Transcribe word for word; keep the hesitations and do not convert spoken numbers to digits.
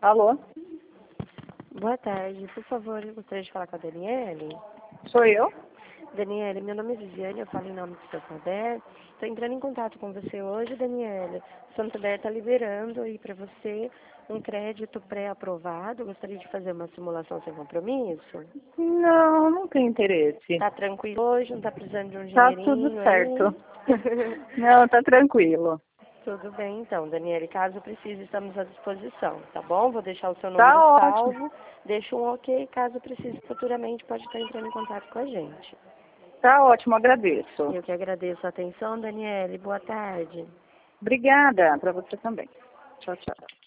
Alô? Boa tarde. Por favor, eu gostaria de falar com a Daniele. Sou eu? Daniele, meu nome é Viviane, eu falo em nome do Santander. Estou entrando em contato com você hoje, Daniele. O Santander está liberando aí para você um crédito pré-aprovado. Gostaria de fazer uma simulação sem compromisso. Não, não tem interesse. Tá tranquilo hoje? Não está precisando de um Tá tudo dinheirinho certo. aí? Não, tá tranquilo. Tudo bem, então, Daniele. Caso precise, estamos à disposição, tá bom? Vou deixar o seu número Tá ótimo. salvo. Deixo um ok. Caso precise futuramente, pode estar entrando em contato com a gente. Tá ótimo, agradeço. Eu que agradeço a atenção, Daniele. Boa tarde. Obrigada, para você também. Tchau, tchau.